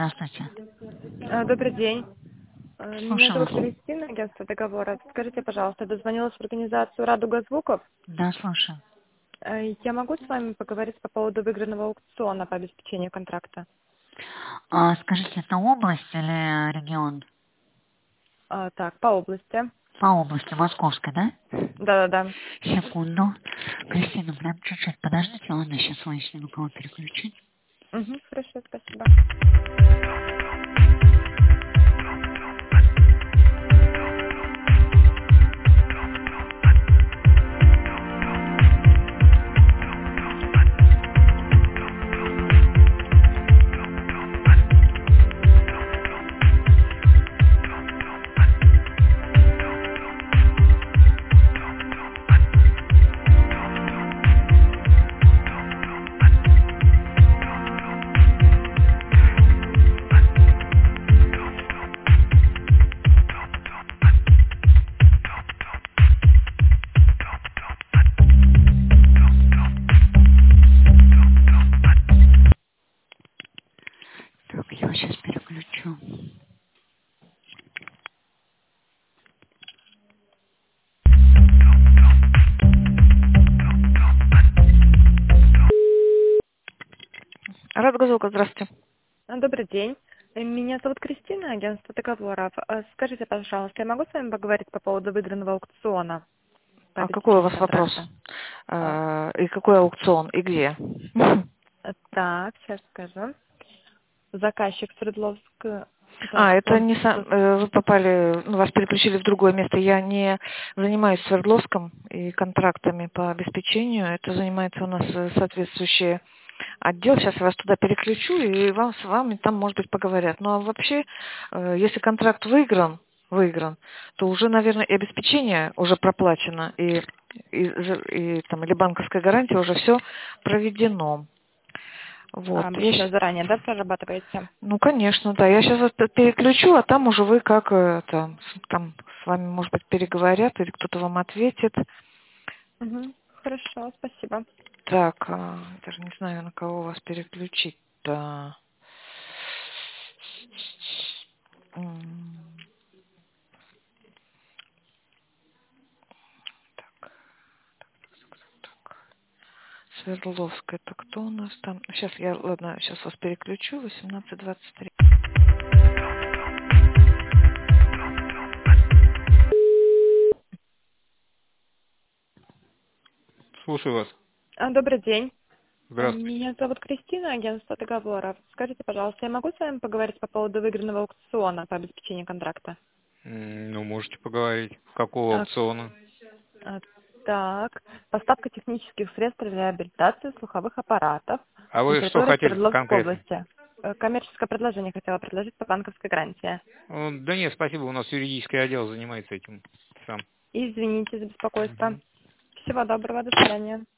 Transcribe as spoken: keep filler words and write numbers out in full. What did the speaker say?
Здравствуйте. А, Добрый день. А, Меня Слушаю зовут вас. Кристина, агентство договора. Скажите, пожалуйста, дозвонилась в организацию «Радуга звуков». Да, слушаю. А, Я могу с вами поговорить по поводу выигранного аукциона по обеспечению контракта? А, скажите, это область или регион? А, Так, по области. По области, Московской, да? Да-да-да. Секунду. Кристина, прям чуть-чуть подождите, ладно, сейчас выясню, кого переключить. Угу, хорошо, спасибо. Так, я сейчас переключу. Радуга звука, здравствуйте. А, Добрый день. Э, Меня зовут Кристина, агентство договоров. А, Скажите, пожалуйста, я могу с вами поговорить по поводу выигранного аукциона по А какой у обеспечению вас вопрос? контракта? А, А, и какой аукцион, и где? Так, сейчас скажу. Заказчик Свердловск. Так, А, это он... не сам, э, вы попали, ну, вас переключили в другое место. Я не занимаюсь Свердловском и контрактами по обеспечению. Это занимается у нас э, соответствующий отдел. Сейчас я вас туда переключу, и вам с вами там, может быть, поговорят. Ну, а вообще, э, если контракт выигран, выигран, то уже, наверное, и обеспечение уже проплачено, и, и, и там, или банковская гарантия, уже все проведено. Вот. А, вы Я счета щ- заранее, да, прорабатываете? Ну, конечно, да. Я сейчас вас п- переключу, а там уже вы как э, это, с- там с вами, может быть, переговорят или кто-то вам ответит. Угу. Хорошо, спасибо. Так, а, даже не знаю, на кого вас переключить-то. М, Свердловская, это кто у нас там? Сейчас я, ладно, сейчас вас переключу. восемнадцать двадцать три. Слушаю вас. А, Добрый день. А, Здравствуйте. Меня зовут Кристина, агентство договоров. Скажите, пожалуйста, я могу с вами поговорить по поводу выигранного аукциона по обеспечению контракта? М, Ну, можете поговорить. Какого А, аукциона? а, Так, поставка технических средств для реабилитации слуховых аппаратов А на вы что территории хотели Свердловской конкретно? области. Э, Коммерческое предложение хотела предложить по банковской гарантии. Э, Да нет, спасибо, у нас юридический отдел занимается этим сам. Извините за беспокойство. Мгм. Всего доброго, до свидания.